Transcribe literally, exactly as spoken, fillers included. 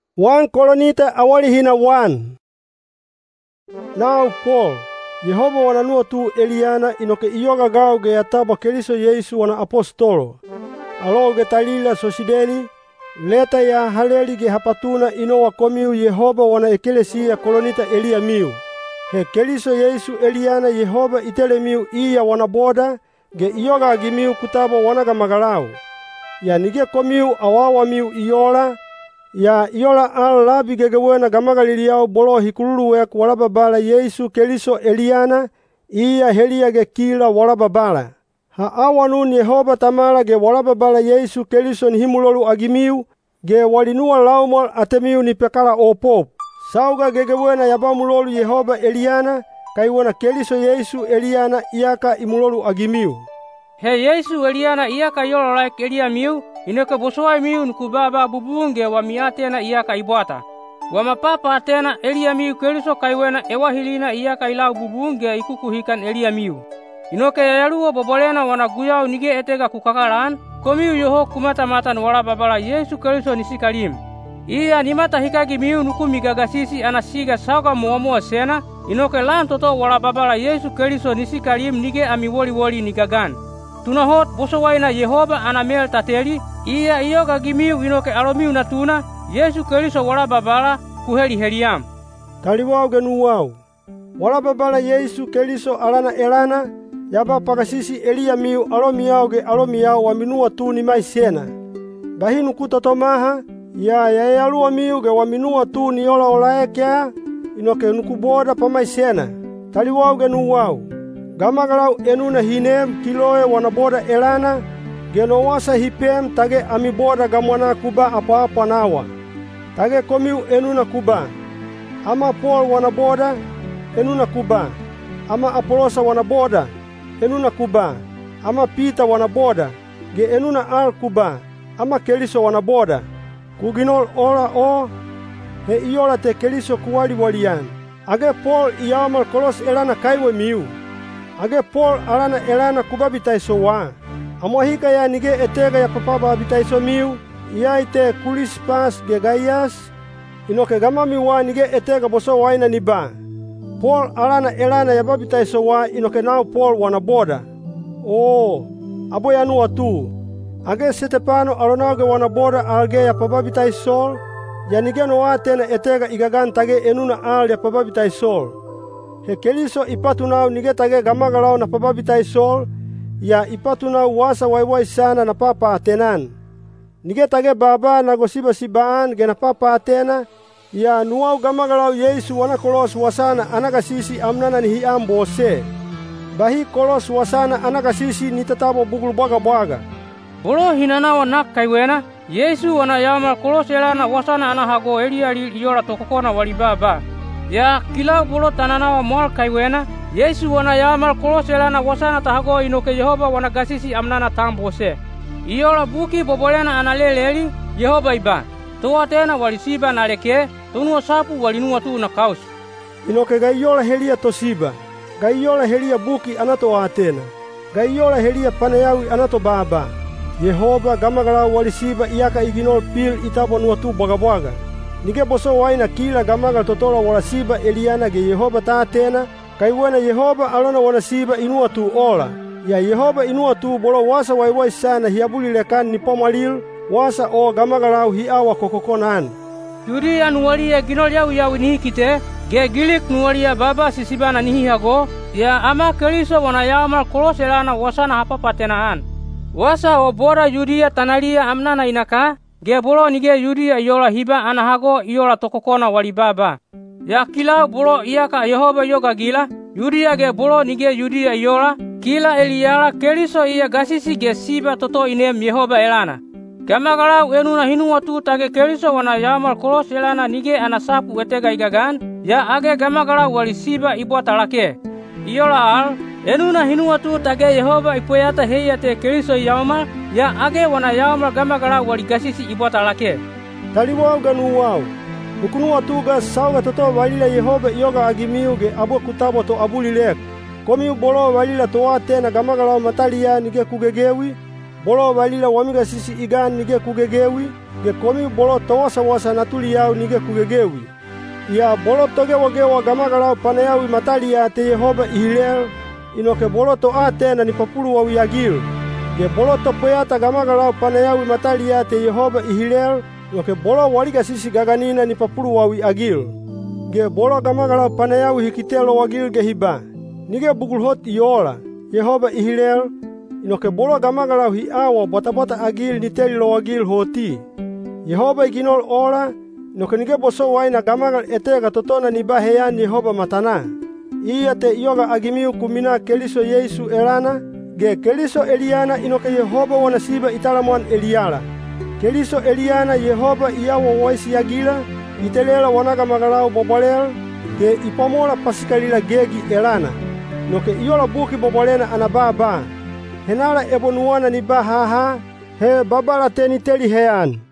First Koronita awali hina one. Now Paul, Yehova wananua tu Eliana inoke iyoga gao ge ataba Keriso Yesu wana apostolo. Alo ge talila sosideni, leta ya haleli ge hapatuna ino wakomiu Yehova wana ekelesia Koronita Elia miu. He Keriso Yesu Eliana Yehova itele miu iya wana boda, ge iyoga agimiu kutaba wanaga magalao. Ya nige komiu awawa miu iyola, ya iyola al labi gegewena gamagaliliao bolo hikululuwek walababala Yesu Keriso Eliana, iya helia ge kila walababala. Ha awanun Yehova tamala ge walababala Yesu Keriso nihimulolu agimiu, ge walinua laumal atemiu ni pekala opop. Sauga gegewena yabamulolu Yehova Eliana, kaiwana Keriso Yesu Eliana iyaka imulolu agimiu. He Yesu Eliana iyaka yolo like Elia miu, inoke bosoai miu nkubaba bubunge wa miatena iyaka ibwata. Wa mapapa atena Elia miu Keriso kaiwena ewahilina iyaka ilau bubunge ikukuhikan Elia miu. Inoke yayaluo bobolena wana guyau nige etega kukakalan, komiu yoho kumata matan wala babala Yesu Keriso nisikalim. Iya nimata hikagi miu nuku migagasisi anasiga sauga muamua sena, inoke lan toto wala babala Yesu Keriso nisikalim nige ami woli woli nigagan. Tunahot bosowaina Yehova anamel tateli, iya iyoga gimiu inoke alomiu natuna, Yesu Keriso wala babala kuheli heliam. Taliwao genuwao. Wala babala Yesu Keriso alana elana, yaba pakasisi Elia miu alomiao ge alomiao waminua tu ni maisena. Bahinu kutatomaha, ya yayalua miu ge waminua tu ni ola olaekea, inoke nukuboda pa maisena. Taliwao genuwao. Gamagalau enuna hinem kiloe wanaboda elana, genowasa hipem tage amiboda gamwana kuba apa-apa nawa. Tage komiu enuna kuba. Ama Paul wanaboda, enuna kuba. Ama Apolosa wanaboda, enuna kuba. Ama Peter wanaboda, ge enuna al kuba. Ama Keriso wanaboda. Kuginol ola o, he iyola te Keriso kuwali walian. Age Paul iyamal kolos elana kaiwe miu. Age Paul alana elana kubabitaiso wa. Amohika ya nige etega ya papaba abitaiso miu, iya ite Kulispas ge Gaias, inoke gamami wa nige etega boso waina niba. Paul alana elana ya babitaiso wa inoke nao Paul wanaboda. Oh, abo ya nuwa tu. Age Setepano alonauge wanaboda alge ya pababitaisol, ya nige noa tena etega igagan tage enuna al ya pababitaisol. He Keriso ipatunau nige tage gamagalao na pababitaisol, ya ipatunau wasa waiwai sana na papa atenan. Nige tage baba na gosiba sibaan ge na papa atena, ya nuau gamagalao Yesu wana kolos wasana anagasisi amnana ni hiam bose. Bahi kolos wasana anagasisi ni tatabo bugul baga baga. Bolo hinanawa nak kaiwena, Yesu wana yamal kolos elana wasana anahago Elia li iyola tokokona walibaba. Ya kila bolo tananawa moal kaiwena, Yesu wana yamal kolos elana wasana tahago inoke Yehova wana gasisi amnana tambose. Iyola buki bobolena analeleli, Yehova iba. Toa tena walisiba naleke, tunua sapu walinua tu na kaus. Inoke gaiyola helia tosiba, gaiyola helia buki anato atena, gaiyola helia paneyawi anato baba. Yehova gamagalau walisiba iyaka iginol pil itabo nuatu bagabaga. Nige boso waina kila gamagal totola walasiba Eliana ge Yehova tatena, kaiwena Yehova alona walasiba inua tu ola. Ya Yehova inua tu bolo wasa waiwai sana hiabuli lekan ni pomalil, wasa o gamagalau hiawa kokokonan. Yuria nuwalia ginol yau yau nihikite, ge gilik nuwalia baba sisibana nihihago, ya ama Keriso wana yamal kolos elana wasana hapa patenaan. Wasa o bora Yudia tanalia amnana inaka, ge bolo nige Yudia iyola hiba anahago iyola tokokona walibaba. Ya kila bolo iyaka Yehova yoga gila, Yudia ge bolo nige Yudia iyola, kila Eliala Keriso iya gasisi ge siba toto inem Yehova elana. Gamagalau enuna hinua tu tage Keriso wana yamal kolos elana nige anasapu etega igagan, ya age gamagalau walisiba ibuata lake. Iyola al, enuna hinua tu tage Yehova ipoyata heyate Keriso yamal, ya age wana yamal gamagala waligasisi ibuata lake. Taliwao ganuwao. Nukunua tuga sauga toto walila Yehova iyoga agimiu ge abu kutabo to abulilek. Komiu bolo walila toate na gamagalao matalia nige kugegewi, bolo valila wamiga sisi igan nige kugegewi, ge komi bolo towasa-wasa natuli yau nige kugegewi. Ia bolo togewa-gewa gamagalau panayawi matali ya te Yehova ihilel, inoke bolo to ate na nipapulu wawi agil. Ge bolo to poyata gamagalau panayawi matali ya te Yehova ihilel, inoke bolo waliga sisi gaganina nipapulu wawi agil. Ge bolo gamagalau panayawi hikitelo wagil ge hiba. Nige bugulhot iola, Yehova ihilel, inoke bolo gamagalau hi awa bota-bota agil niteli lo wagil hoti. Yehova iginol ola, inoke nige boso waina gamagal etega totona ni baheyan Yehova matana. Iya te ioga agimiu kumina Keliso Yesu elana, ge Keliso Eliana inoke Yehova wana siba italamuan Eliala. Keliso Eliana Yehova iawa waisi agila, itelela wanaga magalau bobolel, ge ipamola pasikalila gegi elana. Noke iola buki bobolena anababa. Henala ebonuana ni bahaha, he babala teni teli hean.